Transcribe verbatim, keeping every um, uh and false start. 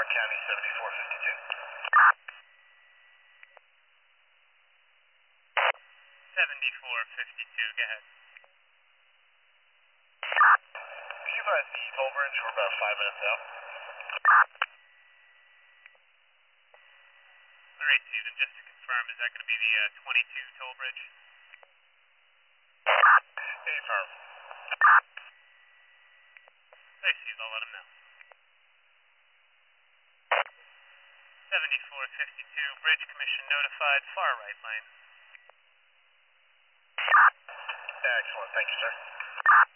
Clark County, seventy-four fifty-two. seventy-four fifty-two, go ahead. Can you advise the toll bridge? We're about five minutes out. All right, Susan, just to confirm, is that going to be the uh, twenty-two toll bridge? Affirm. All right, Susan, I'll let him know. seventy-four fifty-two, bridge commission notified, far right lane. Excellent, thank you, sir.